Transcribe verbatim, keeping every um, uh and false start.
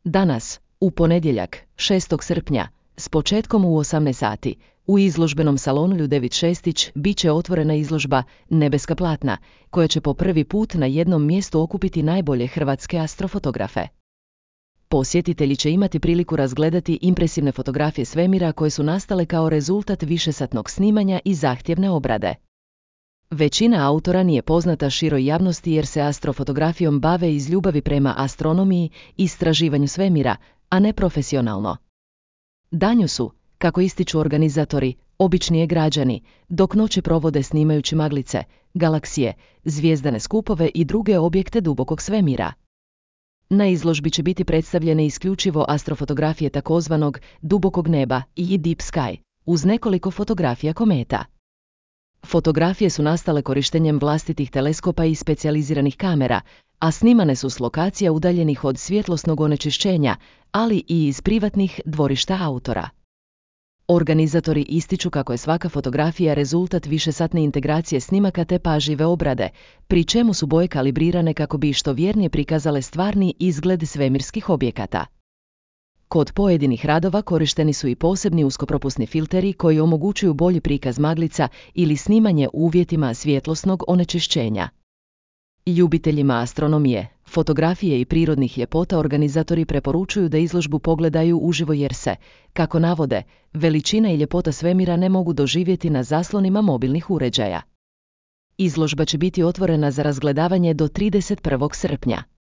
Danas, u ponedjeljak, šestog srpnja, s početkom u osamnaest sati, u izložbenom salonu Ljudevit Šestić bit će otvorena izložba Nebeska platna, koja će po prvi put na jednom mjestu okupiti najbolje hrvatske astrofotografe. Posjetitelji će imati priliku razgledati impresivne fotografije svemira koje su nastale kao rezultat višesatnog snimanja i zahtjevne obrade. Većina autora nije poznata široj javnosti jer se astrofotografijom bave iz ljubavi prema astronomiji i istraživanju svemira, a ne profesionalno. Danju su, kako ističu organizatori, običnije građani, dok noće provode snimajući maglice, galaksije, zvijezdane skupove i druge objekte dubokog svemira. Na izložbi će biti predstavljene isključivo astrofotografije takozvanog dubokog neba i deep sky, uz nekoliko fotografija kometa. Fotografije su nastale korištenjem vlastitih teleskopa i specijaliziranih kamera, a snimane su s lokacija udaljenih od svjetlosnog onečišćenja, ali i iz privatnih dvorišta autora. Organizatori ističu kako je svaka fotografija rezultat višesatne integracije snimaka te pažljive obrade, pri čemu su boje kalibrirane kako bi što vjernije prikazale stvarni izgled svemirskih objekata. Kod pojedinih radova korišteni su i posebni uskopropusni filteri koji omogućuju bolji prikaz maglica ili snimanje u uvjetima svjetlosnog onečišćenja. Ljubiteljima astronomije, fotografije i prirodnih ljepota organizatori preporučuju da izložbu pogledaju uživo jer se, kako navode, veličina i ljepota svemira ne mogu doživjeti na zaslonima mobilnih uređaja. Izložba će biti otvorena za razgledavanje do trideset prvog srpnja.